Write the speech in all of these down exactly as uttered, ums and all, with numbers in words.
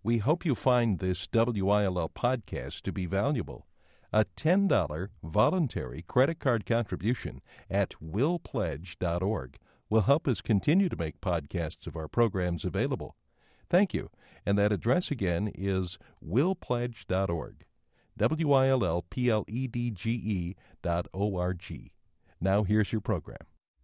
We hope you find this W I L L podcast to be valuable. A ten dollars voluntary credit card contribution at will pledge dot org will help us continue to make podcasts of our programs available. Thank you. And that address again is will pledge dot org. W I L L P L E D G E dot O R G. Now here's your program.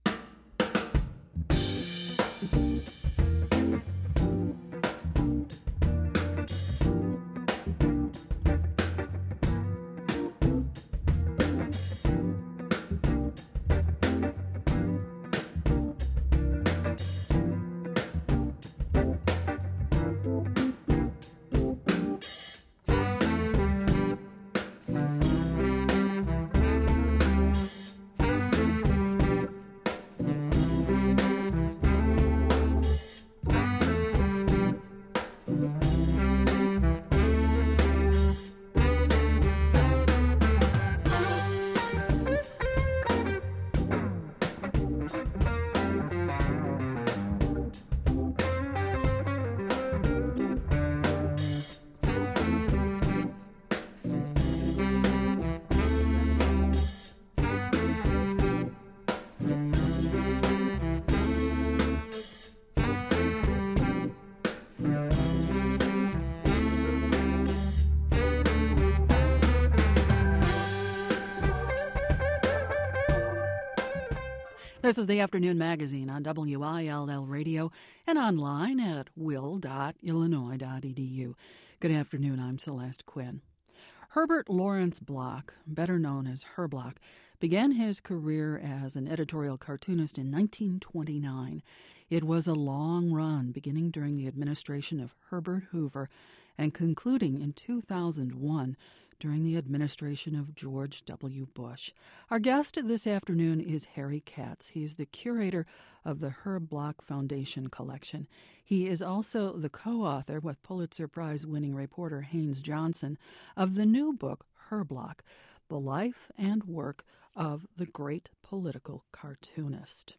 This is the Afternoon Magazine on W I L L Radio and online at will dot illinois dot e d u. Good afternoon, I'm Celeste Quinn. Herbert Lawrence Block, better known as Herblock, began his career as an editorial cartoonist in nineteen twenty-nine. It was a long run, beginning during the administration of Herbert Hoover and concluding in two thousand one during the administration of George W. Bush. Our guest this afternoon is Harry Katz. He's the curator of the Herb Block Foundation collection. He is also the co-author with Pulitzer Prize-winning reporter Haynes Johnson of the new book, Herblock, The Life and Work of the Great Political Cartoonist.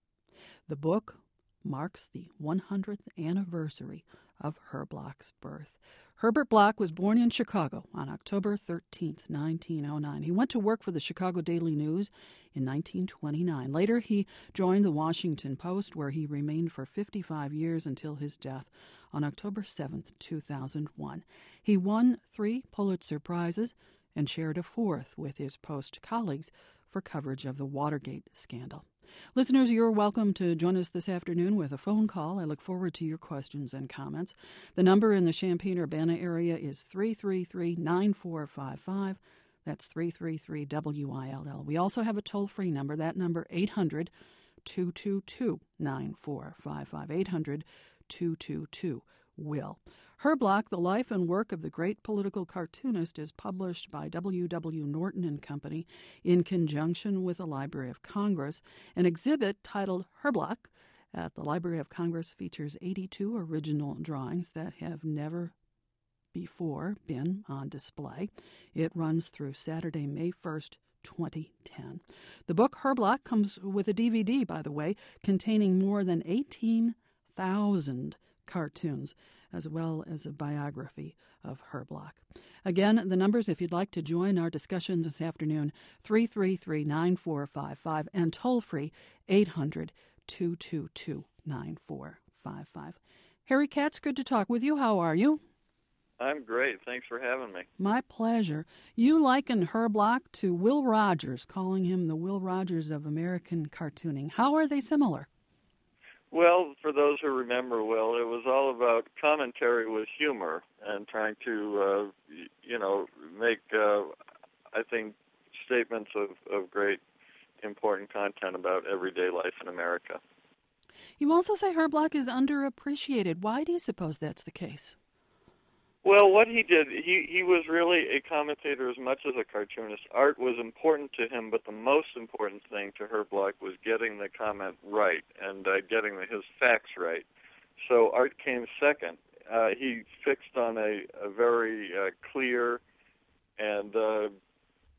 The book marks the one hundredth anniversary of Herblock's birth. Herbert Block was born in Chicago on October thirteenth, nineteen oh nine. He went to work for the Chicago Daily News in nineteen twenty-nine. Later, he joined the Washington Post, where he remained for fifty-five years until his death on October seventh, two thousand one. He won three Pulitzer Prizes and shared a fourth with his Post colleagues for coverage of the Watergate scandal. Listeners, you're welcome to join us this afternoon with a phone call. I look forward to your questions and comments. The number in the Champaign-Urbana area is three three three, nine four five five. That's three three three W I L L. We also have a toll-free number, that number eight hundred, two two two, nine four five five, eight hundred, two two two, W I L L. Herblock, The Life and Work of the Great Political Cartoonist, is published by W W. Norton and Company in conjunction with the Library of Congress. An exhibit titled Herblock at the Library of Congress features eighty-two original drawings that have never before been on display. It runs through Saturday, May first, twenty ten. The book Herblock comes with a D V D, by the way, containing more than eighteen thousand cartoons, as well as a biography of Herblock. Again, the numbers, if you'd like to join our discussion this afternoon, three three three, nine four five five, and toll-free eight hundred, two two two, nine four five five. Harry Katz, good to talk with you. How are you? I'm great. Thanks for having me. My pleasure. You liken Herblock to Will Rogers, calling him the Will Rogers of American cartooning. How are they similar? Well, for those who remember, Will, it was all about commentary with humor and trying to, uh, you know, make, uh, I think, statements of, of great important content about everyday life in America. You also say Herblock is underappreciated. Why do you suppose that's the case? Well, what he did, he, he was really a commentator as much as a cartoonist. Art was important to him, but the most important thing to Herblock was getting the comment right and uh, getting the, his facts right. So art came second. Uh, he fixed on a, a very uh, clear and uh,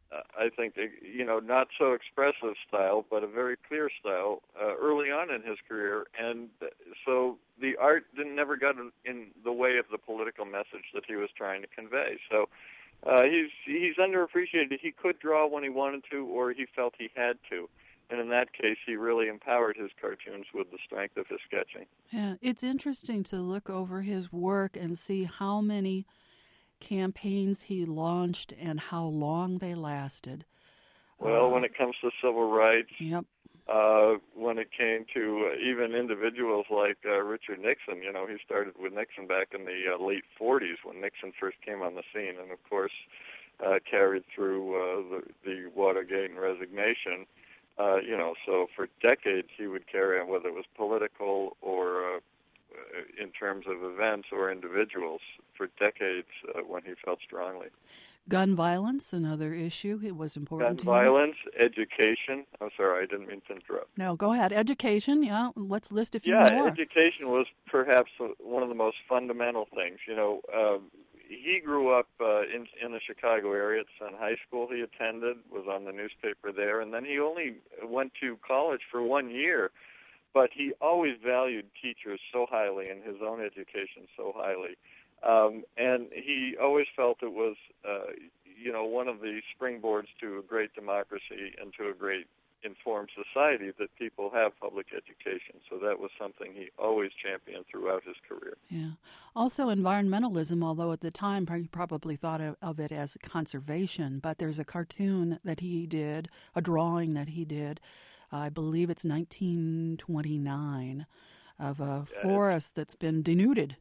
uh, I think, you know, not so expressive style, but a very clear style uh, early on in his career. And so the art didn't never got in the way of the political message that he was trying to convey. So uh, he's he's underappreciated. He could draw when he wanted to, or he felt he had to. And in that case, he really empowered his cartoons with the strength of his sketching. Yeah, it's interesting to look over his work and see how many campaigns he launched and how long they lasted. Well, uh, when it comes to civil rights, yep. uh, when it came to uh, even individuals like uh, Richard Nixon, you know, he started with Nixon back in the uh, late forties when Nixon first came on the scene, and of course uh, carried through uh, the, the Watergate and resignation. Uh, you know, so for decades he would carry on, whether it was political or uh, in terms of events or individuals, for decades uh, when he felt strongly. Gun violence, another issue. It was important Gun to him. violence, education. I'm sorry, I didn't mean to interrupt. No, go ahead. Education, yeah. Let's list a few yeah, more. Education was perhaps one of the most fundamental things. You know, uh, he grew up uh, in in the Chicago area. It's in high school he attended, was on the newspaper there, and then he only went to college for one year. But he always valued teachers so highly and his own education so highly. Um, and he always felt it was, uh, you know, one of the springboards to a great democracy and to a great informed society that people have public education. So that was something he always championed throughout his career. Yeah. Also environmentalism, although at the time he probably thought of, of it as conservation, but there's a cartoon that he did, a drawing that he did, I believe it's nineteen twenty-nine, of a yeah, forest that's been denuded.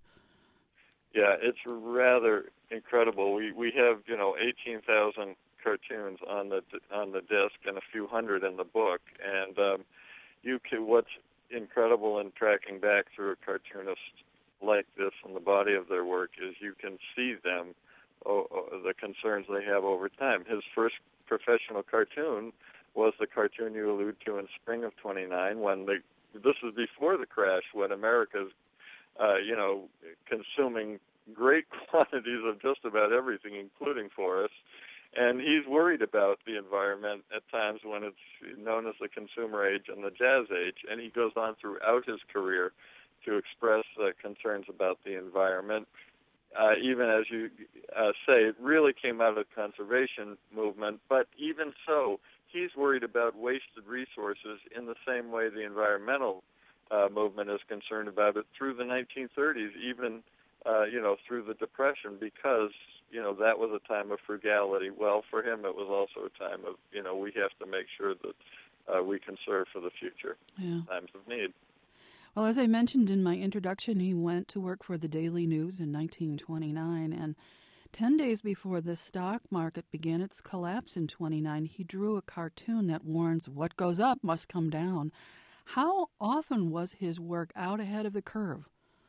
Yeah, it's rather incredible. We we have, you know, eighteen thousand cartoons on the on the disc and a few hundred in the book. And um, you can, what's incredible in tracking back through a cartoonist like this and the body of their work is you can see them, oh, oh, the concerns they have over time. His first professional cartoon was the cartoon you allude to in spring of twenty-nine, when the this is before the crash, when America's uh, you know consuming great quantities of just about everything, including forests, and he's worried about the environment at times when it's known as the consumer age and the jazz age, and he goes on throughout his career to express uh, concerns about the environment. Uh, even as you uh, say, it really came out of the conservation movement, but even so, he's worried about wasted resources in the same way the environmental uh, movement is concerned about it through the nineteen thirties, even, uh, you know, through the Depression, because, you know, that was a time of frugality. Well, for him, it was also a time of, you know, we have to make sure that uh, we conserve for the future, yeah. times of need. Well, as I mentioned in my introduction, he went to work for the Daily News in nineteen twenty-nine, and ten days before the stock market began its collapse in twenty-nine, he drew a cartoon that warns what goes up must come down. How often was his work out ahead of the curve?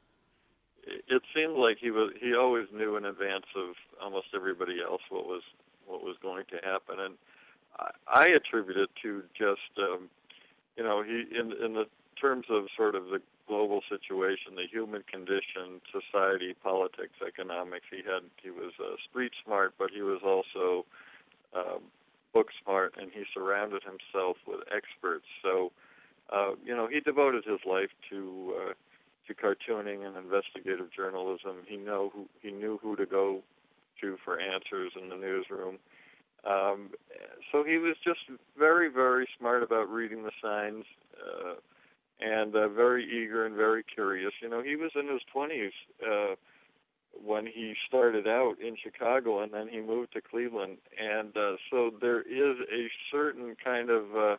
It seemed like he was he always knew in advance of almost everybody else what was what was going to happen, and I, I attribute it to just um, you know he in in the terms of sort of the global situation, the human condition, society, politics, economics. He had he was uh, street smart, but he was also um, book smart, and he surrounded himself with experts. So uh, you know he devoted his life to uh, to cartooning and investigative journalism. He know who he knew who to go to for answers in the newsroom. Um, so he was just very, very smart about reading the signs. Uh, and uh, very eager and very curious. You know, he was in his twenties uh, when he started out in Chicago, and then he moved to Cleveland. And uh, so there is a certain kind of, uh,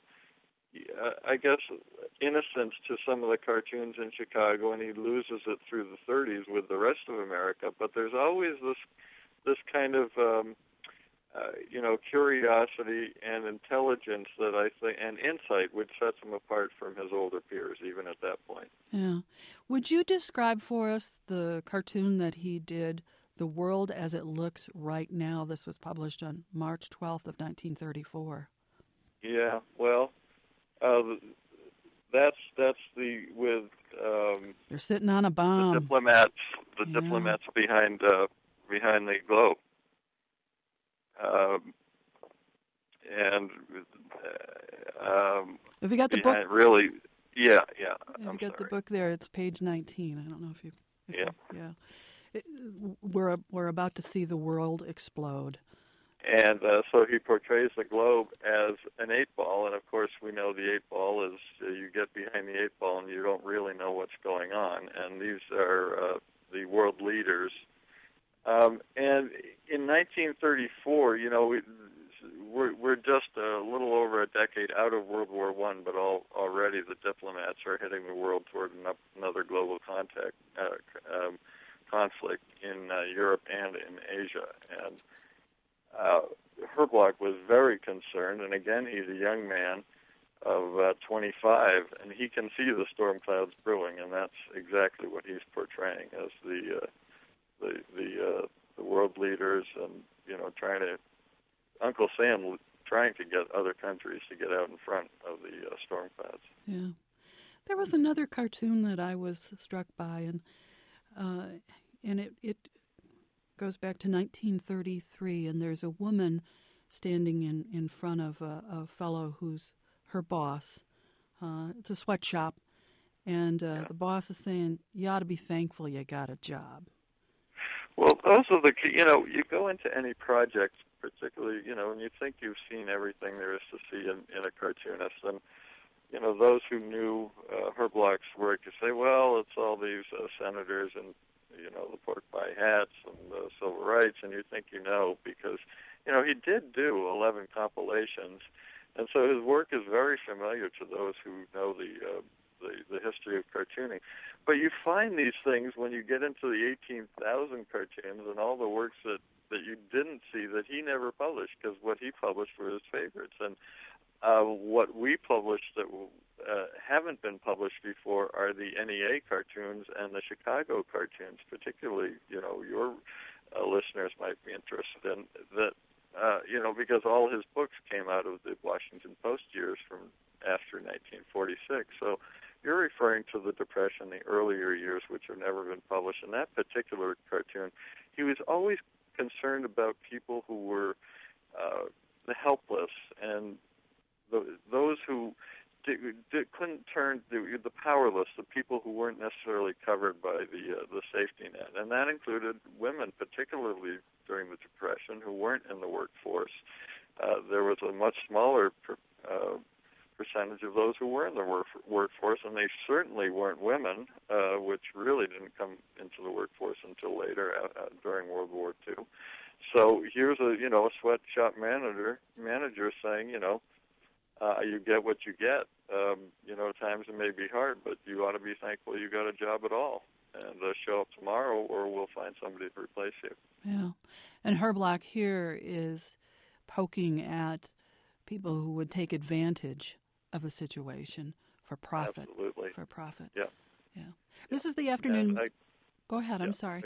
I guess, innocence to some of the cartoons in Chicago, and he loses it through the thirties with the rest of America. But there's always this this kind of um, Uh, you know, curiosity and intelligence that I think, and insight, which sets him apart from his older peers, even at that point. Yeah. Would you describe for us the cartoon that he did, The World as It Looks Right Now? This was published on March twelfth of nineteen thirty-four. Yeah, well, uh, that's that's the, with... Um, They're sitting on a bomb. The diplomats, the yeah. diplomats behind, uh, behind the globe. Um, and uh, um, have you got the book? Really, yeah, yeah. Have I'm you got sorry. the book there? It's page nineteen. I don't know if you. If Yeah. You, yeah. It, we're we're about to see the world explode. And uh, so he portrays the globe as an eight ball, and of course we know the eight ball is uh, you get behind the eight ball and you don't really know what's going on. And these are uh, the world leaders. Um, and in nineteen thirty-four, you know, we, we're, we're just a little over a decade out of World War One, but all, already the diplomats are heading the world toward an, another global contact uh, um, conflict in uh, Europe and in Asia. And Uh, Herblock was very concerned, and again, he's a young man of uh, twenty-five, and he can see the storm clouds brewing, and that's exactly what he's portraying as the uh, the the, uh, the world leaders, and you know, trying to Uncle Sam trying to get other countries to get out in front of the uh, storm clouds. Yeah, there was another cartoon that I was struck by, and uh, and it it. goes back to nineteen thirty-three, and there's a woman standing in, in front of a, a fellow who's her boss. Uh, it's a sweatshop, and uh, Yeah. the boss is saying, you ought to be thankful you got a job. Well, those are the key, you know, you go into any project, particularly, you know, and you think you've seen everything there is to see in, in a cartoonist, and you know, those who knew uh, Herblock's work, you say, well, it's all these uh, senators and you know, the pork pie hats and the civil rights, and you think you know because, you know, he did do eleven compilations, and so his work is very familiar to those who know the uh, the, the history of cartooning. But you find these things when you get into the eighteen thousand cartoons and all the works that, that you didn't see that he never published, because what he published were his favorites. And uh, what we published that uh, haven't been published before are the N E A cartoons and the Chicago cartoons, particularly, you know, your uh, listeners might be interested in that, uh, you know, because all his books came out of the Washington Post years from after nineteen forty-six. So you're referring to the Depression, the earlier years, which have never been published. In that particular cartoon, he was always concerned about people who were uh, the helpless and the, those who did, did, couldn't turn, the, the powerless, the people who weren't necessarily covered by the uh, the safety net. And that included women, particularly during the Depression, who weren't in the workforce. Uh, there was a much smaller per, uh, percentage of those who were in the work, workforce, and they certainly weren't women, uh, which really didn't come into the workforce until later, uh, uh, during World War Two. So here's a, you know, a sweatshop manager, manager saying, you know, Uh, you get what you get. Um, you know, at times it may be hard, but you ought to be thankful you got a job at all. And uh, show up tomorrow, or we'll find somebody to replace you. Yeah. And Herblock here is poking at people who would take advantage of a situation for profit. Absolutely. For profit. Yeah. Yeah. This is the afternoon. I, Go ahead. yeah, I'm sorry.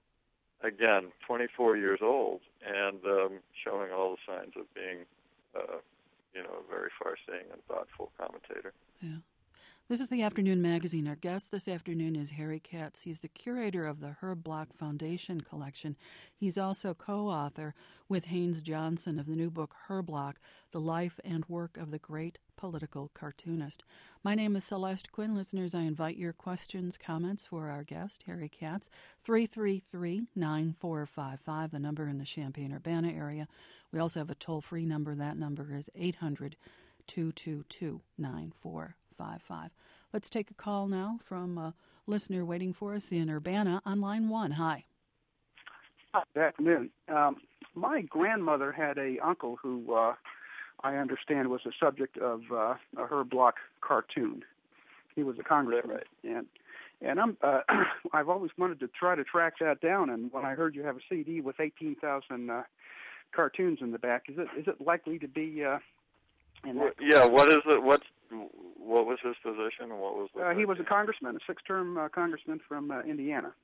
Again, twenty-four years old, and um, showing all the signs of being uh, you know, a very far-seeing and thoughtful commentator. Yeah. This is the Afternoon Magazine. Our guest this afternoon is Harry Katz. He's the curator of the Herb Block Foundation collection. He's also co-author with Haynes Johnson of the new book Herblock, The Life and Work of the Great Political Cartoonist. My name is Celeste Quinn. Listeners, I invite your questions, comments for our guest, Harry Katz, three three three, nine four five five, the number in the Champaign-Urbana area. We also have a toll-free number. That number is eight hundred, two two two, nine four five five. Let's take a call now from a listener waiting for us in Urbana on line one. Hi. Hi, good afternoon. Um, my grandmother had a uncle who uh, I understand was the subject of uh, a Herb Block cartoon. He was a congressman, right? and and I'm uh, I've always wanted to try to track that down. And when I heard you have a C D with eighteen thousand uh, cartoons in the back, is it is it likely to be? Uh, in that yeah. What is it? What's what was his position, and what was the? Uh, he was a congressman, a six-term uh, congressman from uh, Indiana.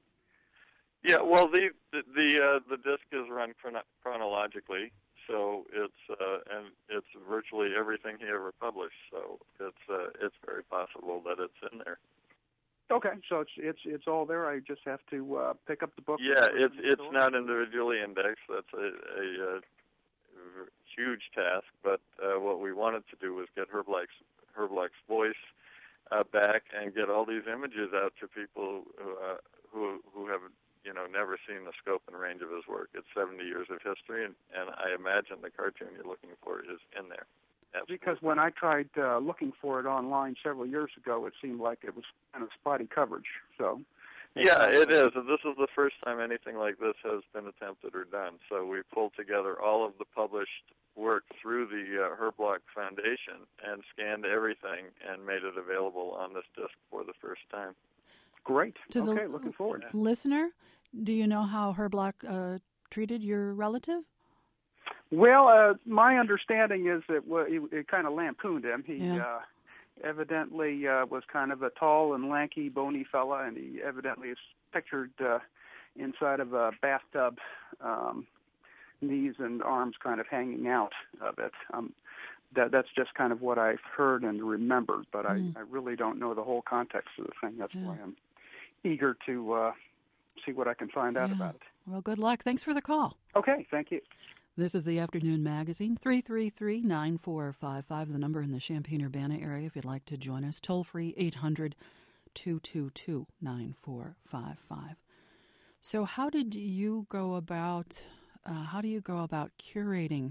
Yeah, well, the the the, uh, the disc is run chrono- chronologically, so it's uh, and it's virtually everything he ever published. So it's uh, it's very possible that it's in there. Okay, so it's it's it's all there. I just have to uh, pick up the book. Yeah, it's it's not individually indexed. That's a, a, a a huge task, but uh, what we wanted to do was get Herb Black's, Herb Black's voice uh, back and get all these images out to people who, uh, who who have you know never seen the scope and range of his work. It's seventy years of history, and, and I imagine the cartoon you're looking for is in there. Absolutely. Because when I tried uh, looking for it online several years ago, it seemed like it was kind of spotty coverage. So. Yeah, it is. And this is the first time anything like this has been attempted or done. So we pulled together all of the published work through the uh, Herb Block Foundation and scanned everything and made it available on this disc for the first time. Great. To okay, the looking forward. Listener, do you know how Herb Block uh, treated your relative? Well, uh, my understanding is that well, it, it kind of lampooned him. He Yeah. uh, evidently uh, was kind of a tall and lanky, bony fella, and he evidently is pictured uh, inside of a bathtub, um, knees and arms kind of hanging out of it. Um, that that's just kind of what I've heard and remembered, but mm. I, I really don't know the whole context of the thing. That's yeah. why I'm eager to uh, see what I can find out yeah. about it. Well, good luck. Thanks for the call. Okay, thank you. This is the Afternoon Magazine, three three three, nine four five five, the number in the Champaign-Urbana area if you'd like to join us. Toll-free, eight hundred, two two two, nine four five five. So how did you go about, uh, how do you go about curating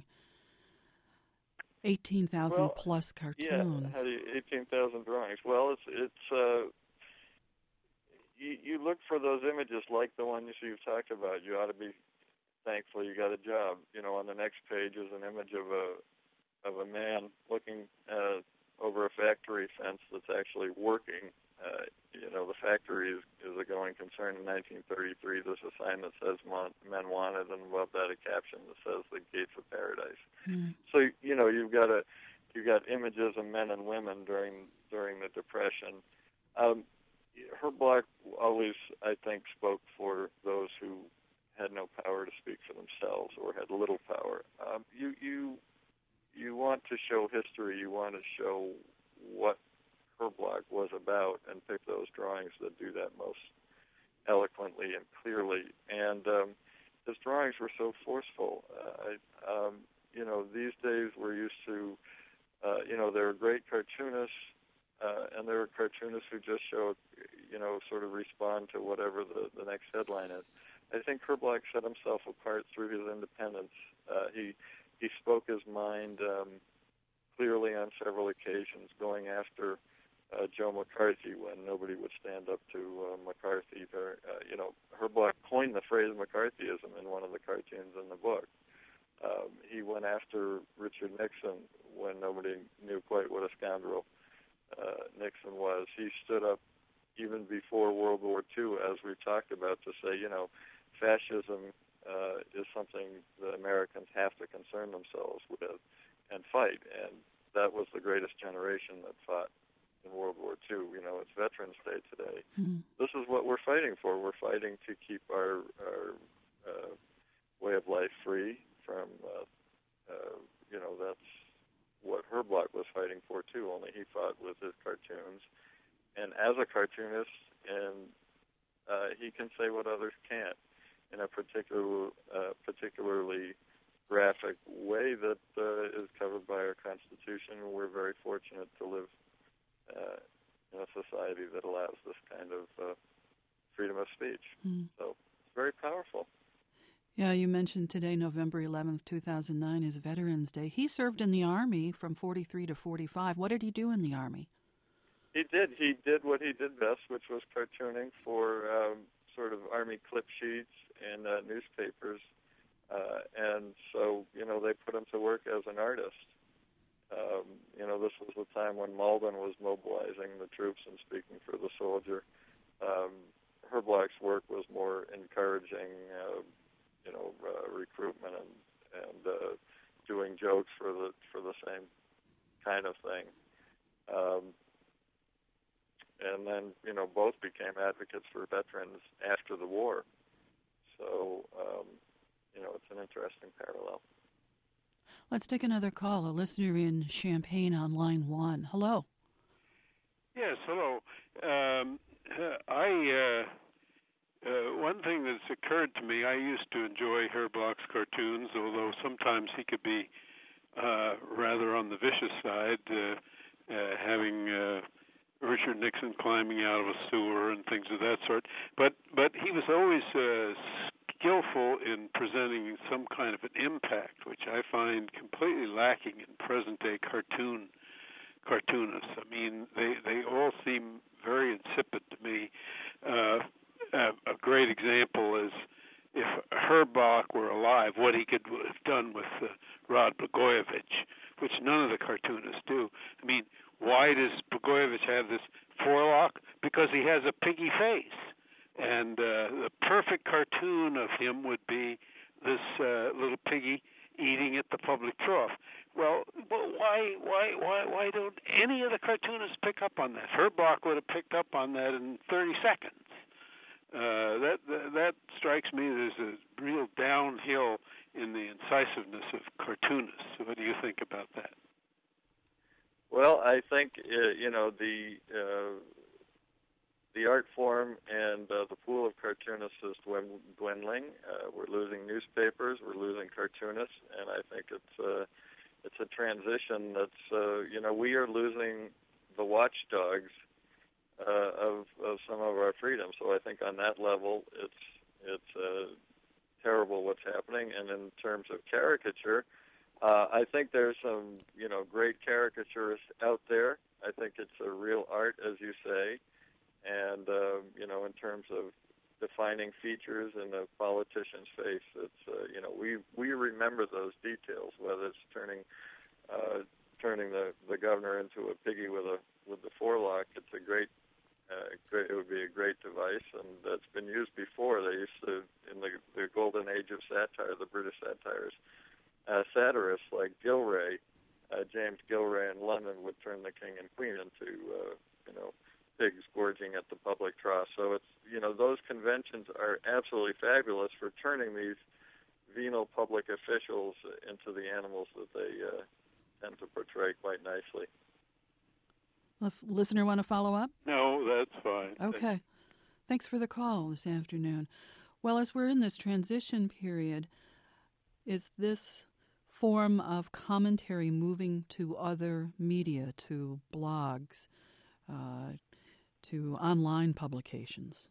eighteen thousand well, plus cartoons? Yeah, eighteen thousand drawings. Well, it's, it's uh, you, you look for those images like the ones you've talked about. You ought to be thankful you got a job. You know, on the next page is an image of a of a man looking uh, over a factory fence that's actually working. Uh, you know, the factory is, is a going concern. In nineteen thirty-three, there's a sign that says "Men Wanted," and above that a caption that says "The Gates of Paradise." Mm. So you know, you've got a you've got images of men and women during during the Depression. Um, Herb Block always, I think, spoke for those who had no power to speak for themselves or had little power. Um, you you you want to show history. You want to show what Herb Block was about and pick those drawings that do that most eloquently and clearly. And um, his drawings were so forceful. Uh, I, um, you know, these days we're used to, uh, you know, there are great cartoonists, uh, and there are cartoonists who just show, you know, sort of respond to whatever the, the next headline is. I think Herb Block set himself apart through his independence. Uh, he he spoke his mind um, clearly on several occasions, going after uh, Joe McCarthy when nobody would stand up to uh, McCarthy. There, uh, you know, Herb Block coined the phrase McCarthyism in one of the cartoons in the book. Um, he went after Richard Nixon when nobody knew quite what a scoundrel uh, Nixon was. He stood up even before World War Two, as we talked about, to say, you know, fascism uh, is something that Americans have to concern themselves with and fight. And that was the greatest generation that fought in World War Two. You know, it's Veterans Day today. Mm-hmm. This is what we're fighting for. We're fighting to keep our, our uh, way of life free from, uh, uh, you know, that's what Herb Block was fighting for, too, only he fought with his cartoons. And as a cartoonist, and uh, he can say what others can't in a particular, uh, particularly graphic way that uh, is covered by our Constitution. And we're very fortunate to live uh, in a society that allows this kind of uh, freedom of speech. Mm. So it's very powerful. Yeah, you mentioned today, November eleventh, two thousand nine, is Veterans Day. He served in the Army from forty-three to forty-five. What did he do in the Army? He did. He did what he did best, which was cartooning for um, sort of Army clip sheets and uh, newspapers. Uh, and so, you know, they put him to work as an artist. Um, you know, this was the time when Malden was mobilizing the troops and speaking for the soldier. Um, Herb Block's work was more encouraging, uh, you know, uh, recruitment and, and uh, doing jokes for the for the same kind of thing. Um, And then, you know, both became advocates for veterans after the war. So, um, you know, it's an interesting parallel. Let's take another call. A listener in Champaign on line one. Hello. Yes, hello. Um, I uh, Uh, one thing that's occurred to me, I used to enjoy Herb Bloch's cartoons, although sometimes he could be uh, rather on the vicious side, uh, uh, having uh, Richard Nixon climbing out of a sewer and things of that sort. But but he was always uh, skillful in presenting some kind of an impact, which I find completely lacking in present-day cartoon cartoonists. I mean, they they all seem very insipid to me. Uh, a, a great example is if Herb Bloch were alive, what he could have done with uh, Rod Blagojevich, which none of the cartoonists do. I mean, why does Blagojevich have this forelock? Because he has a piggy face. And uh, the perfect cartoon of him would be this uh, little piggy eating at the public trough. Well, well, why, why, why, why don't any of the cartoonists pick up on that? Herb Bloch would have picked up on that in thirty seconds. Uh, that, that that strikes me as a real downhill in the incisiveness of cartoonists. What do you think about that? Well, I think uh, you know the uh, the art form and uh, the pool of cartoonists is dwindling. Uh, we're losing newspapers, we're losing cartoonists, and I think it's uh, it's a transition that's uh, you know we are losing the watchdogs uh, of of some of our freedom. So I think on that level, it's it's uh, terrible what's happening. And in terms of caricature, uh, I think there's some you know great caricaturists out there. I think it's a real art, as you say. And, uh, you know, in terms of defining features in a politician's face, it's, uh, you know, we, we remember those details, whether it's turning uh, turning the, the governor into a piggy with a with the forelock. It's a great, uh, great, it would be a great device, and that's been used before. They used to, in the, the golden age of satire, the British satires, uh, satirists like Gilray, uh, James Gilray in London would turn the king and queen into, uh, you know, pigs gorging at the public trough. So it's, you know, those conventions are absolutely fabulous for turning these venal public officials into the animals that they uh, tend to portray quite nicely. Well, if listener want to follow up? No, that's fine. Okay. Thanks for the call this afternoon. Well, as we're in this transition period, is this form of commentary moving to other media, to blogs, uh, to online publications?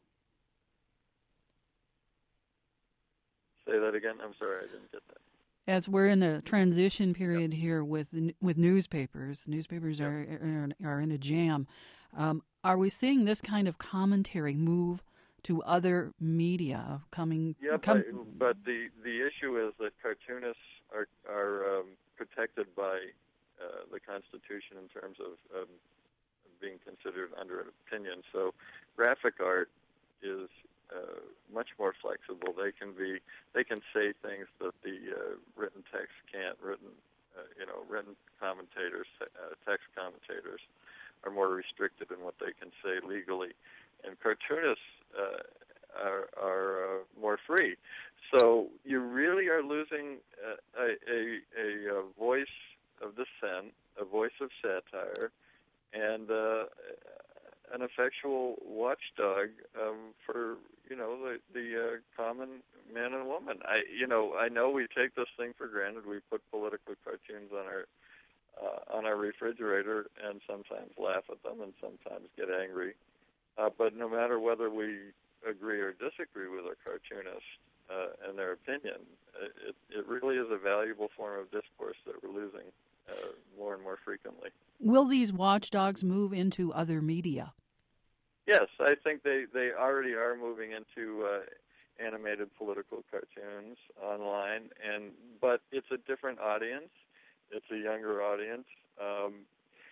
Say that again? I'm sorry, I didn't get that. As we're in a transition period yep. here with with newspapers, newspapers yep. are, are are in a jam. Um, are we seeing this kind of commentary move to other media coming? Yeah, com- but, but the, the issue is that cartoonists are are um, protected by uh, the Constitution in terms of um, being considered under an opinion. So graphic art is uh, much more flexible. They can be, they can say things that the uh, written text can't. Written, uh, you know, written commentators, uh, text commentators, are more restricted in what they can say legally, and cartoonists uh, are, are uh, more free. So you really are losing uh, a, a, a voice of dissent, a voice of satire, and uh, an effectual watchdog um, for you know the, the uh, common man and woman. I you know I know we take this thing for granted. We put political cartoons on our uh, on our refrigerator and sometimes laugh at them and sometimes get angry. Uh, but no matter whether we agree or disagree with a cartoonist uh, and their opinion, it, it really is a valuable form of discourse that we're losing uh, more and more frequently. Will these watchdogs move into other media? Yes, I think they, they already are moving into uh, animated political cartoons online, and but it's a different audience. It's a younger audience. Um,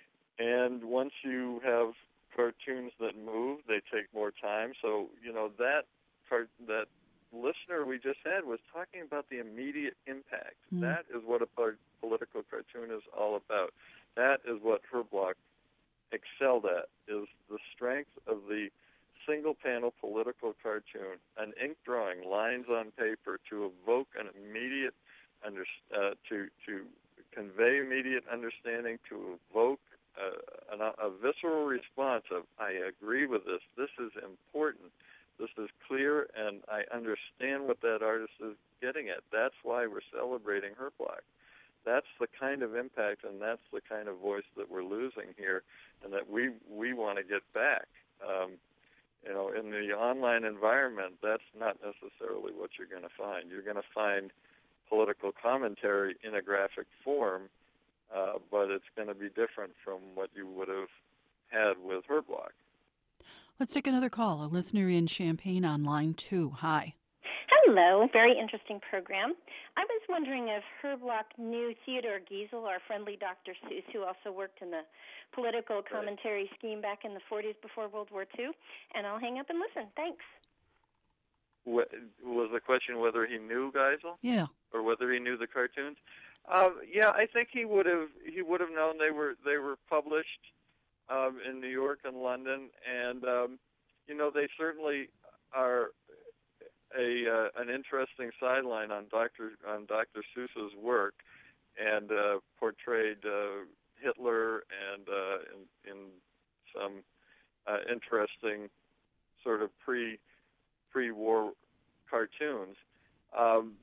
and once you have cartoons that move, they take more time. So, you know, that part, that listener we just had was talking about the immediate impact. Mm. That is what a political cartoon is all about. That is what Herb Bloch excelled at, is the strength of the single-panel political cartoon, an ink drawing, lines on paper to evoke an immediate, under, uh, to to convey immediate understanding, to evoke uh, an, a visceral response of, I agree with this, this is important, This is clear, and I understand what that artist is getting at. That's why we're celebrating Herblock. That's the kind of impact, and that's the kind of voice that we're losing here, and that we we want to get back. Um, you know, in the online environment, that's not necessarily what you're going to find. You're going to find political commentary in a graphic form, uh, but it's going to be different from what you would have had with Herblock. Let's take another call. A listener in Champaign on line two. Hi. Hello. Very interesting program. I was wondering if Herblock knew Theodore Geisel, our friendly Doctor Seuss, who also worked in the political commentary scheme back in the forties before World War Two. And I'll hang up and listen. Thanks. What, was the question whether he knew Geisel? Yeah. Or whether he knew the cartoons? Uh, yeah, I think he would have. He would have known they were they were published um, in New York and London, and um, you know they certainly are a uh, an interesting sideline on Doctor on Doctor Seuss's work, and uh, portrayed uh, Hitler and uh, in, in some uh, interesting sort of pre pre-war cartoons. Um,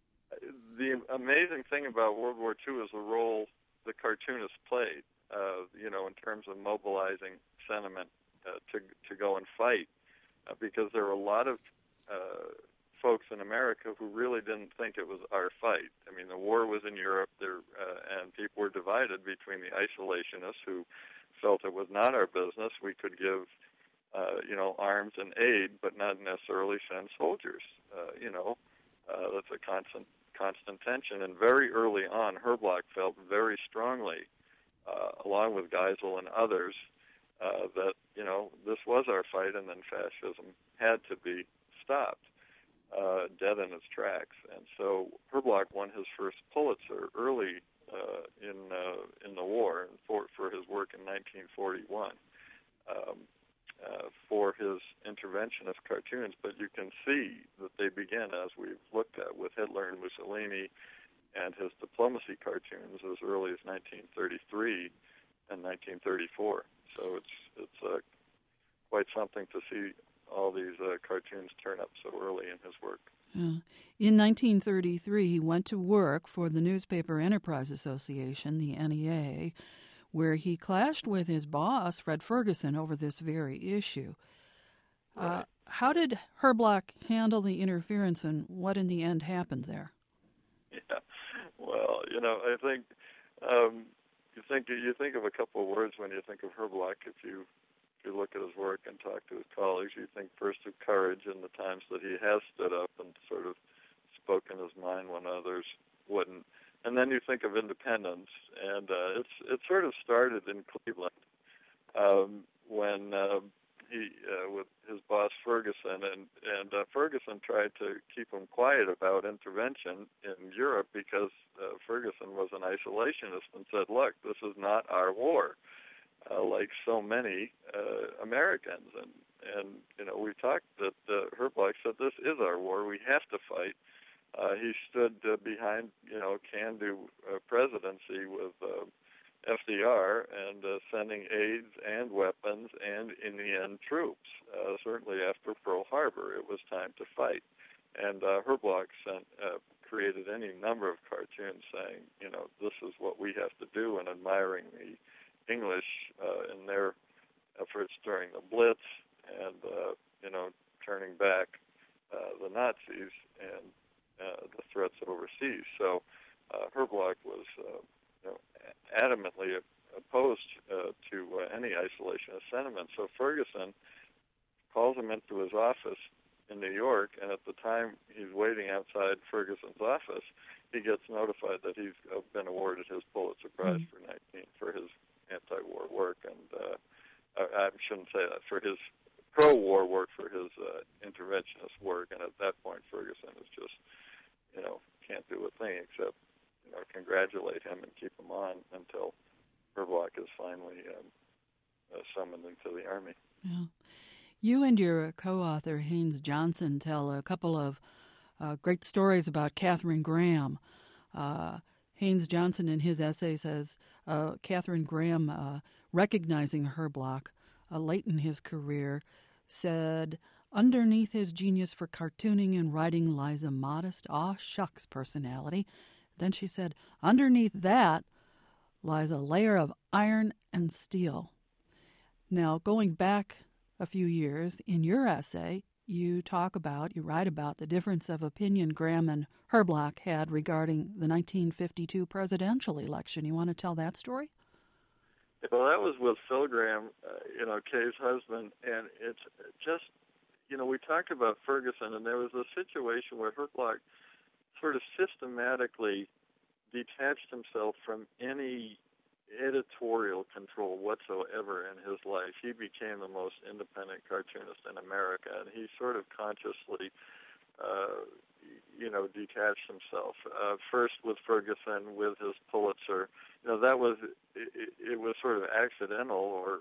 the amazing thing about World War Two is the role the cartoonists played. Uh, you know, in terms of mobilizing sentiment uh, to to go and fight, uh, because there were a lot of uh, folks in America who really didn't think it was our fight. I mean, the war was in Europe, there, uh, and people were divided between the isolationists who felt it was not our business. We could give, uh, you know, arms and aid, but not necessarily send soldiers. Uh, you know, uh, that's a constant, constant tension. And very early on, Herblock felt very strongly, uh, along with Geisel and others, uh, that, you know, this was our fight, and then fascism had to be stopped. Uh, dead in its tracks, and so Herblock won his first Pulitzer early uh, in uh, in the war for for his work in nineteen forty-one um, uh, for his interventionist cartoons. But you can see that they begin, as we've looked at, with Hitler and Mussolini and his diplomacy cartoons as early as nineteen thirty-three and nineteen thirty-four. So it's it's uh, quite something to see all these uh, cartoons turn up so early in his work. Uh, in nineteen thirty-three, he went to work for the Newspaper Enterprise Association, the N E A, where he clashed with his boss, Fred Ferguson, over this very issue. Right. Uh, how did Herblock handle the interference, and what in the end happened there? Yeah, well, you know, I think um, you think you think of a couple of words when you think of Herblock. If you If you look at his work and talk to his colleagues, you think first of courage and the times that he has stood up and sort of spoken his mind when others wouldn't. And then you think of independence, and uh, it's it sort of started in Cleveland um, when uh, he uh, with his boss Ferguson, and and uh, Ferguson tried to keep him quiet about intervention in Europe because uh, Ferguson was an isolationist and said, "Look, this is not our war." Uh, like so many uh, Americans, and and you know we talked that uh, Herblock said this is our war. We have to fight. Uh, he stood uh, behind you know can-do uh, presidency with uh, F D R and uh, sending aids and weapons and in the end troops. Uh, certainly after Pearl Harbor, it was time to fight. And uh, Herblock sent, uh, created any number of cartoons saying you know this is what we have to do, and admiring the English uh, in their efforts during the Blitz, and uh, you know, turning back uh, the Nazis and uh, the threats overseas. So uh, Herblock was, uh, you know, adamantly opposed uh, to uh, any isolationist sentiment. So Ferguson calls him into his office in New York, and at the time he's waiting outside Ferguson's office, he gets notified that he's uh, been awarded his Pulitzer Prize mm-hmm. for nineteen for his anti-war work, and uh, I, I shouldn't say that, for his pro-war work, for his uh, interventionist work, and at that point Ferguson is just, you know, can't do a thing except, you know, congratulate him and keep him on until Herblock is finally um, uh, summoned into the Army. Yeah. You and your co-author, Haynes Johnson, tell a couple of uh, great stories about Katharine Graham. Uh, Haynes Johnson, in his essay, says uh, Katharine Graham, uh, recognizing Herblock uh, late in his career, said, Underneath his genius for cartooning and writing lies a modest, aw-shucks personality. Then she said, underneath that lies a layer of iron and steel. Now, going back a few years, in your essay, you talk about, you write about the difference of opinion Graham and Herblock had regarding the nineteen fifty-two presidential election. You want to tell that story? Well, that was with Phil Graham, uh, you know, Kay's husband, and it's just, you know, we talked about Ferguson, and there was a situation where Herblock sort of systematically detached himself from any editorial control whatsoever in his life. He became the most independent cartoonist in America, and he sort of consciously, uh, you know, detached himself. Uh, first with Ferguson, with his Pulitzer. You know, that was, it, it was sort of accidental, or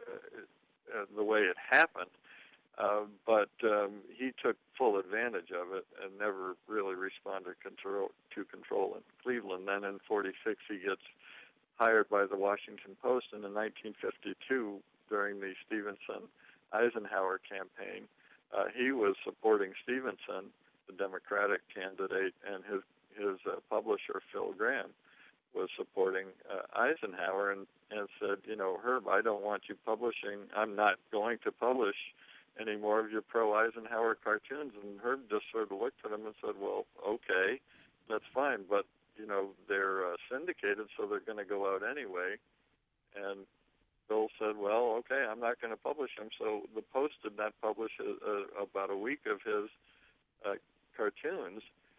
uh, uh, the way it happened. Uh, but um, he took full advantage of it and never really responded control, to control in Cleveland. Then in forty-six, he gets hired by the Washington Post, and in nineteen fifty-two, during the Stevenson-Eisenhower campaign, uh, he was supporting Stevenson, the Democratic candidate, and his his uh, publisher, Phil Graham, was supporting uh, Eisenhower, and, and said, you know, Herb, I don't want you publishing, I'm not going to publish any more of your pro-Eisenhower cartoons. And Herb just sort of looked at him and said, well, okay, that's fine, but, you know, they're uh, syndicated, so they're going to go out anyway. And Bill said, well, okay, I'm not going to publish them. So the Post did not publish a, a, about a week of his uh, cartoons,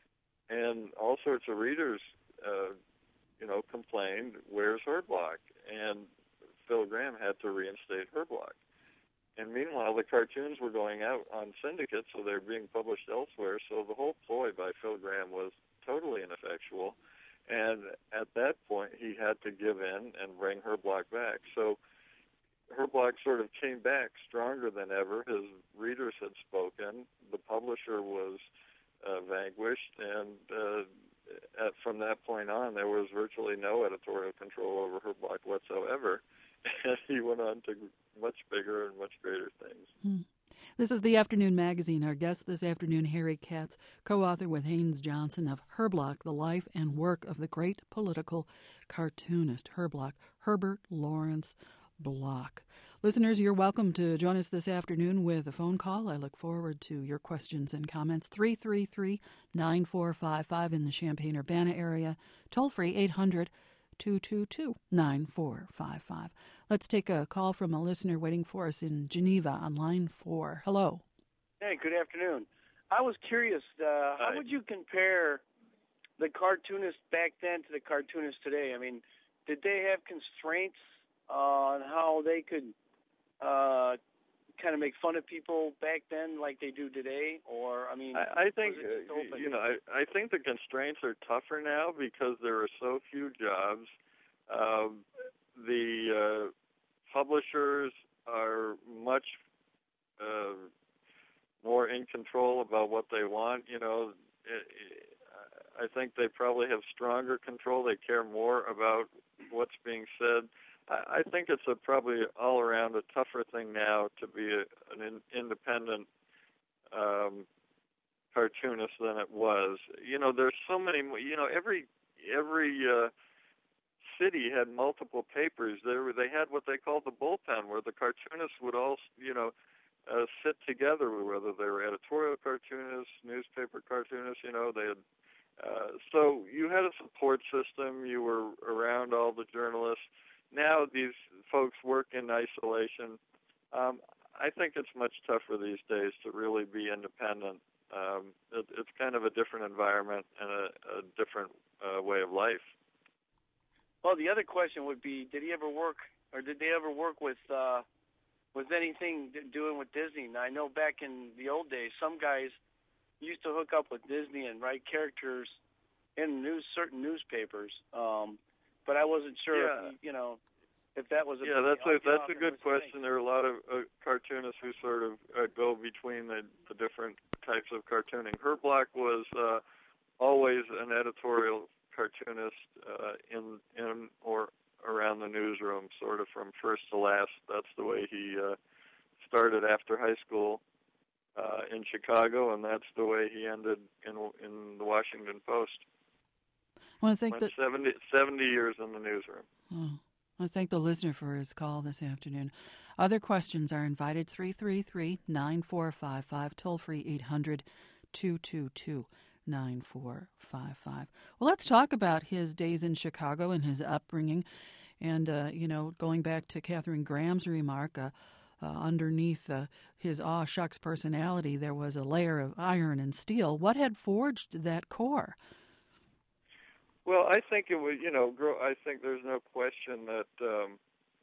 and all sorts of readers, uh, you know, complained, where's Herblock? And Phil Graham had to reinstate Herblock. And meanwhile, the cartoons were going out on syndicate, so they're being published elsewhere. So the whole ploy by Phil Graham was totally ineffectual. And at that point, he had to give in and bring Herblock back. So Herblock sort of came back stronger than ever. His readers had spoken. The publisher was uh, vanquished, and uh, at, from that point on, there was virtually no editorial control over Herblock whatsoever. And he went on to much bigger and much greater things. Hmm. This is the Afternoon Magazine. Our guest this afternoon, Harry Katz, co-author with Haynes Johnson of Herblock, The Life and Work of the Great Political Cartoonist. Herblock, Herbert Lawrence Block. Listeners, you're welcome to join us this afternoon with a phone call. I look forward to your questions and comments. three three three, nine four five five in the Champaign-Urbana area. Toll free eight hundred, two two two, nine four five five. Let's take a call from a listener waiting for us in Geneva on line four. Hello. Hey, good afternoon. I was curious, uh, how would you compare the cartoonists back then to the cartoonists today? I mean, did they have constraints on how they could uh, kind of make fun of people back then like they do today? Or, I mean, I, I think, uh, you know, I, I think the constraints are tougher now because there are so few jobs. Um, the uh, publishers are much uh, more in control about what they want. You know, it, it, I think they probably have stronger control. They care more about what's being said. I, I think it's a probably all around a tougher thing now to be a, an in, independent um, cartoonist than it was. You know, there's so many. You know, every every uh, city had multiple papers. There, they had what they called the bullpen, where the cartoonists would all, you know, uh, sit together, whether they were editorial cartoonists, newspaper cartoonists. You know, they had. Uh, so you had a support system. You were around all the journalists. Now these folks work in isolation. Um, I think it's much tougher these days to really be independent. Um, it, it's kind of a different environment and a, a different uh, way of life. Well, the other question would be, did he ever work, or did they ever work with uh, with anything doing with Disney? Now, I know back in the old days, some guys used to hook up with Disney and write characters in news, certain newspapers, um, but I wasn't sure, Yeah. if, you know, if that was a yeah. That's a that's a good Thing. question. There are a lot of uh, cartoonists who sort of uh, go between the, the different types of cartooning. Herblock was uh, always an editorial cartoonist uh, in in or around the newsroom, sort of from first to last. That's the way he uh, started after high school. Uh, Chicago, and that's the way he ended in in the Washington Post. I want to thank Went the seventy, seventy years in the newsroom. Oh, I want to thank the listener for his call this afternoon. Other questions are invited. three three three, nine four five five, toll free eight hundred, two two two, nine four five five. Well, let's talk about his days in Chicago and his upbringing. And, uh, you know, going back to Katharine Graham's remark, uh, uh, underneath uh, his aw shucks personality, there was a layer of iron and steel. What had forged that core? Well, I think it was, you know, grow, I think there's no question that um,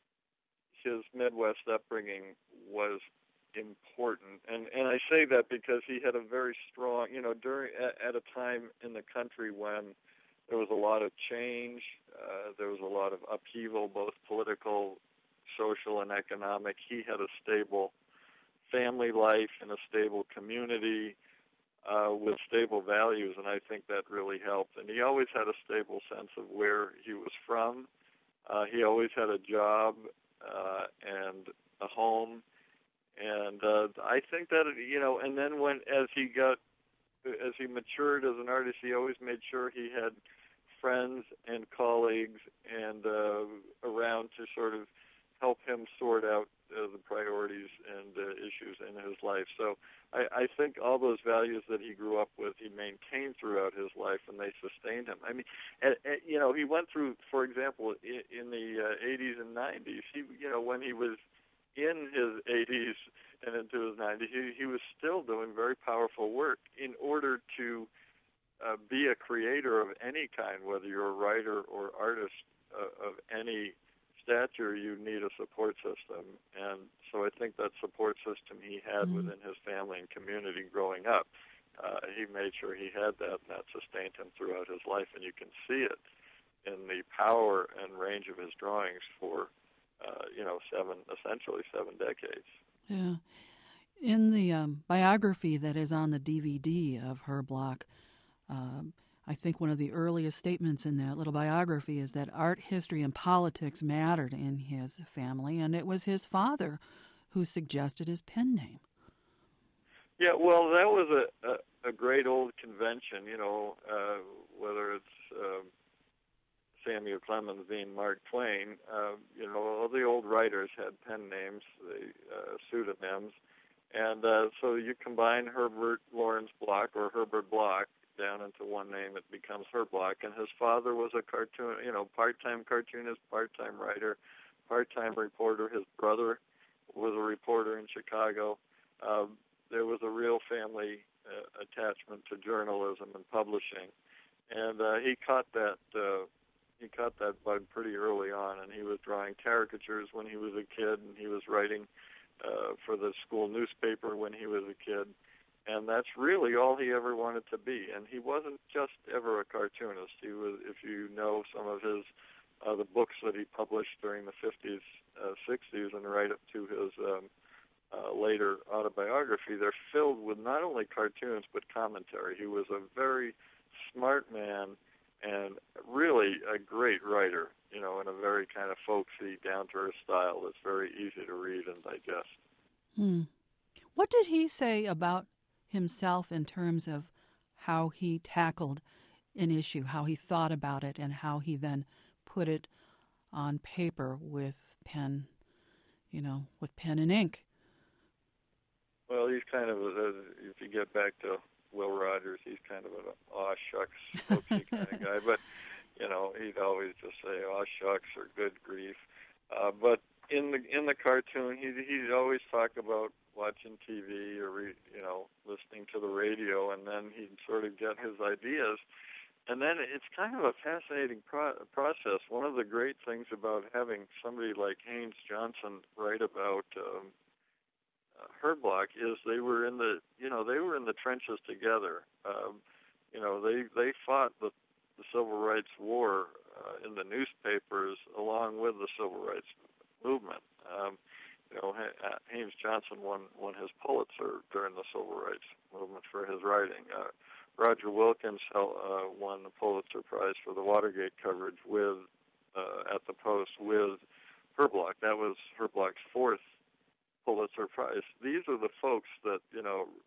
his Midwest upbringing was important, and and I say that because he had a very strong, you know, during at, at a time in the country when there was a lot of change, uh, there was a lot of upheaval, both political, social, and economic. He had a stable family life and a stable community uh, with stable values, and I think that really helped. And he always had a stable sense of where he was from. Uh, he always had a job uh, and a home, and uh, I think that, you know, and then when, as he got, as he matured as an artist, he always made sure he had friends and colleagues and uh, around to sort of help him sort out uh, the priorities and uh, issues in his life. So I, I think all those values that he grew up with, he maintained throughout his life, and they sustained him. I mean, and, and, you know, he went through, for example, in, in the uh, eighties and nineties, he, you know, when he was in his eighties and into his nineties, he, he was still doing very powerful work in order to uh, be a creator of any kind, whether you're a writer or artist uh, of any stature. You need a support system. And so I think that support system he had mm-hmm. within his family and community growing up, uh, he made sure he had that, and that sustained him throughout his life. And you can see it in the power and range of his drawings for Uh, you know, seven, essentially seven decades. Yeah. In the um, biography that is on the D V D of Herb Bloch, um, I think one of the earliest statements in that little biography is that art, history, and politics mattered in his family, and it was his father who suggested his pen name. Yeah, well, that was a, a, a great old convention, you know, uh, whether it's Uh, Samuel Clemens being Mark Twain, uh, you know, all the old writers had pen names, the uh, pseudonyms, and uh, so you combine Herbert Lawrence Bloch or Herbert Bloch down into one name, it becomes Herb Bloch. And his father was a cartoon, you know, part-time cartoonist, part-time writer, part-time reporter. His brother was a reporter in Chicago. Uh, there was a real family uh, attachment to journalism and publishing, and uh, he caught that. Uh, He caught that bug pretty early on, and he was drawing caricatures when he was a kid, and he was writing uh, for the school newspaper when he was a kid, and that's really all he ever wanted to be. And he wasn't just ever a cartoonist. He was, if you know some of his uh, the books that he published during the fifties, uh, sixties, and right up to his um, uh, later autobiography, they're filled with not only cartoons but commentary. He was a very smart man and really a great writer, you know, in a very kind of folksy, down-to-earth style that's very easy to read and digest. Hmm. What did he say about himself in terms of how he tackled an issue, how he thought about it, and how he then put it on paper with pen, you know, with pen and ink? Well, he's kind of, a, if you get back to Will Rogers, he's kind of an aw shucks, folksy kind of guy. But, you know, he'd always just say aw shucks or good grief. Uh, but in the in the cartoon, he he'd always talk about watching T V or re, you know listening to the radio, and then he'd sort of get his ideas. And then it's kind of a fascinating pro- process. One of the great things about having somebody like Haynes Johnson write about Um, Herb Bloch is they were in the you know they were in the trenches together. Um, you know they they fought the, the Civil Rights War uh, in the newspapers along with the Civil Rights movement. Um, you know Haynes Johnson won won his Pulitzer during the Civil Rights movement for his writing. Uh, Roger Wilkins uh, won the Pulitzer Prize for the Watergate coverage with uh, at the Post with Herb Bloch. That was Herb Bloch's fourth Pulitzer Prize. These are the folks that, you know,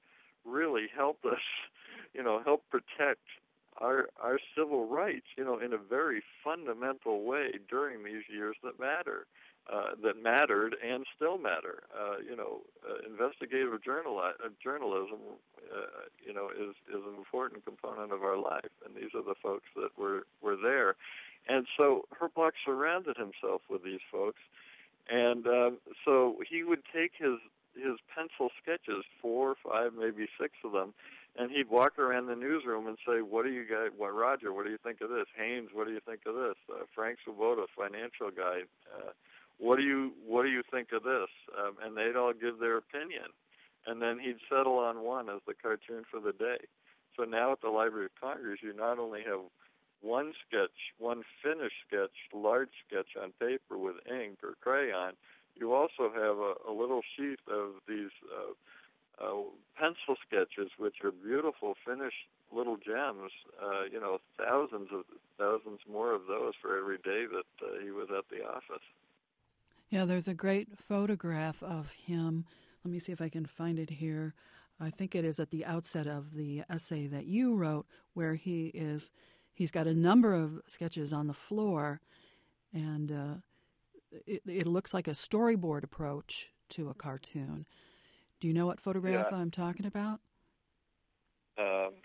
really helped us, you know, help protect our our civil rights, you know, in a very fundamental way during these years that matter, uh, that mattered and still matter. Uh, you know, uh, investigative journal uh, journalism, uh, you know, is is an important component of our life, and these are the folks that were were there, and so Herb Bloch surrounded himself with these folks, and um, so he would take his his pencil sketches, four, five, maybe six of them. And he'd walk around the newsroom and say, "What do you guys? What Roger? What do you think of this? Haynes, what do you think of this? Uh, Frank Svoboda, financial guy, uh, what do you what do you think of this?" Um, and they'd all give their opinion, and then he'd settle on one as the cartoon for the day. So now at the Library of Congress, you not only have one sketch, one finished sketch, large sketch on paper with ink or crayon, you also have a, a little sheet of these. Uh, Uh, pencil sketches, which are beautiful, finished little gems. Uh, you know, thousands of thousands more of those for every day that uh, he was at the office. Yeah, there's a great photograph of him. Let me see if I can find it here. I think it is at the outset of the essay that you wrote, where he is. He's got a number of sketches on the floor, and uh, it, it looks like a storyboard approach to a cartoon. Do you know what photograph yeah. I'm talking about? Um,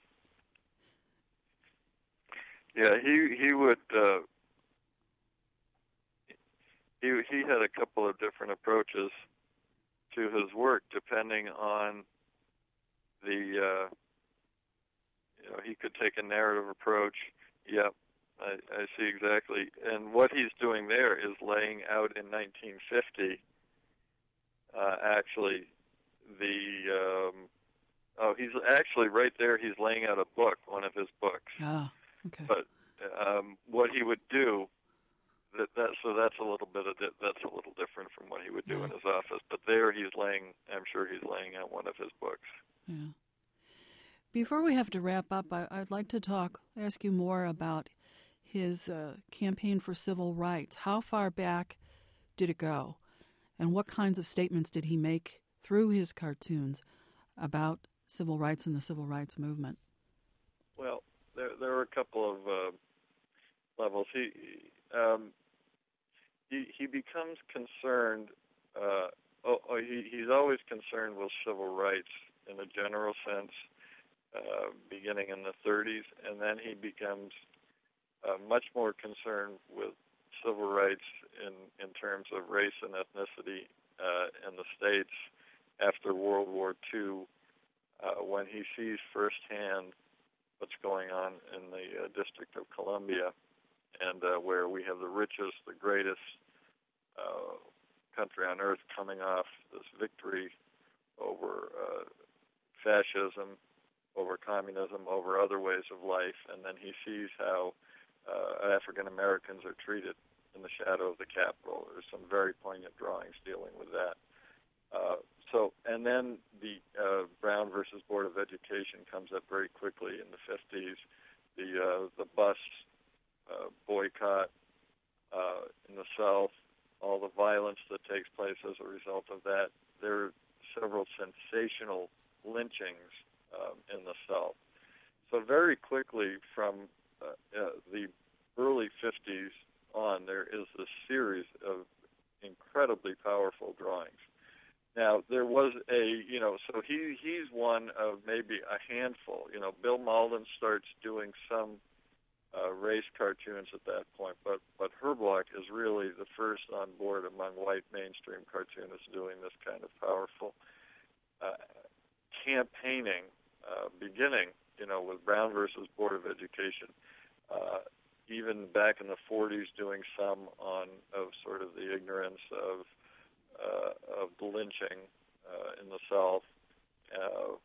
yeah, he he would uh, he he had a couple of different approaches to his work depending on the uh, you know he could take a narrative approach. Yep, I, I see exactly. And what he's doing there is laying out in nineteen fifty uh, actually. The um, oh, he's actually right there. He's laying out a book, one of his books. Ah, okay. But um, what he would do, that, that so that's a little bit of di- that's a little different from what he would do yeah. in his office. But there, he's laying. I'm sure he's laying out one of his books. Yeah. Before we have to wrap up, I, I'd like to talk, ask you more about his uh, campaign for civil rights. How far back did it go, and what kinds of statements did he make through his cartoons about civil rights and the civil rights movement? Well, there there are a couple of uh, levels. He um, he he becomes concerned. Uh, oh, oh, he he's always concerned with civil rights in a general sense, uh, beginning in the thirties, and then he becomes uh, much more concerned with civil rights in in terms of race and ethnicity uh, in the States after World War Two, uh, when he sees firsthand what's going on in the uh, District of Columbia, and uh, where we have the richest, the greatest uh, country on earth coming off this victory over uh, fascism, over communism, over other ways of life, and then he sees how uh, African Americans are treated in the shadow of the Capitol. There's some very poignant drawings dealing with that. Uh, so, and then the uh, Brown versus Board of Education comes up very quickly in the fifties. The uh, the bus uh, boycott uh, in the South, all the violence that takes place as a result of that. There are several sensational lynchings um, in the South. So very quickly from uh, uh, the early fifties on, there is a series of incredibly powerful drawings. Now, there was a, you know, so he he's one of maybe a handful. You know, Bill Malden starts doing some uh, race cartoons at that point, but, but Herb Bloch is really the first on board among white mainstream cartoonists doing this kind of powerful uh, campaigning, uh, beginning, you know, with Brown versus Board of Education. Uh, even back in the forties, doing some on of sort of the ignorance of Uh, of the lynching uh, in the South, uh,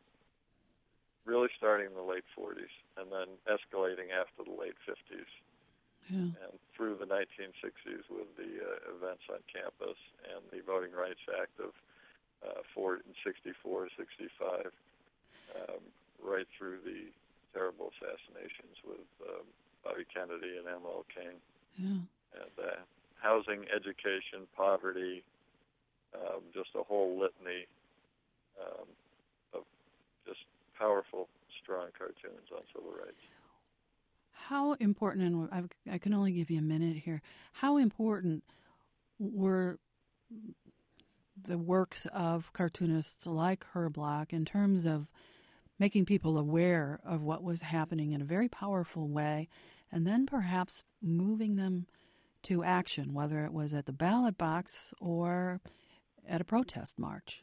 really starting in the late forties and then escalating after the late fifties yeah. and through the nineteen sixties with the uh, events on campus and the Voting Rights Act of uh, sixty-four, sixty-five, um, right through the terrible assassinations with um, Bobby Kennedy and M L King. Yeah. And uh, housing, education, poverty, Um, just a whole litany um, of just powerful, strong cartoons on civil rights. How important, and I've, I can only give you a minute here, how important were the works of cartoonists like Herb Block in terms of making people aware of what was happening in a very powerful way, and then perhaps moving them to action, whether it was at the ballot box or at a protest march?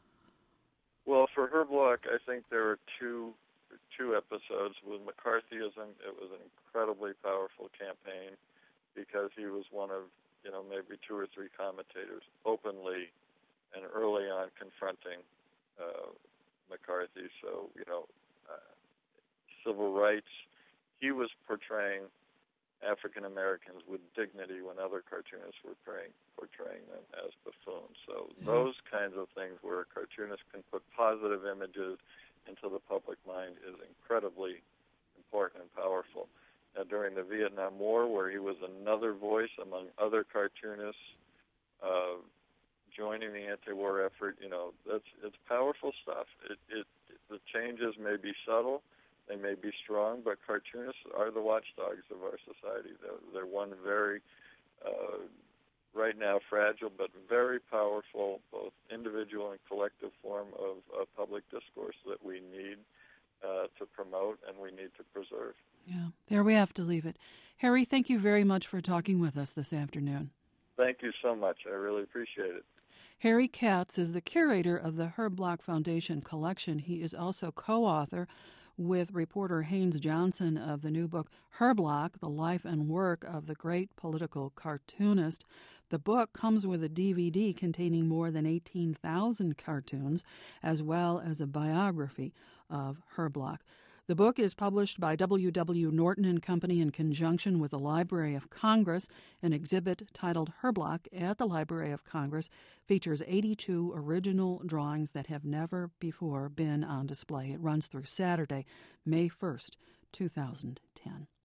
Well, for Herb Block, I think there are two two episodes. With McCarthyism, it was an incredibly powerful campaign because he was one of, you know, maybe two or three commentators openly and early on confronting uh, McCarthy. So, you know, uh, civil rights, he was portraying African Americans with dignity when other cartoonists were portraying, portraying them as buffoons. So yeah. Those kinds of things where a cartoonist can put positive images into the public mind is incredibly important and powerful. Now, during the Vietnam War, where he was another voice among other cartoonists uh, joining the anti-war effort, you know, that's it's powerful stuff. It, it, the changes may be subtle, they may be strong, but cartoonists are the watchdogs of our society. They're, they're one very, uh, right now, fragile, but very powerful, both individual and collective form of, of public discourse that we need uh, to promote and we need to preserve. Yeah, there we have to leave it. Harry, thank you very much for talking with us this afternoon. Thank you so much. I really appreciate it. Harry Katz is the curator of the Herb Block Foundation collection. He is also co-author with reporter Haynes Johnson of the new book, Herb Block, The Life and Work of the Great Political Cartoonist. The book comes with a D V D containing more than eighteen thousand cartoons, as well as a biography of Herb Block. The book is published by W W. Norton and Company in conjunction with the Library of Congress. An exhibit titled Herb Block at the Library of Congress features eighty-two original drawings that have never before been on display. It runs through Saturday, May first, two thousand ten.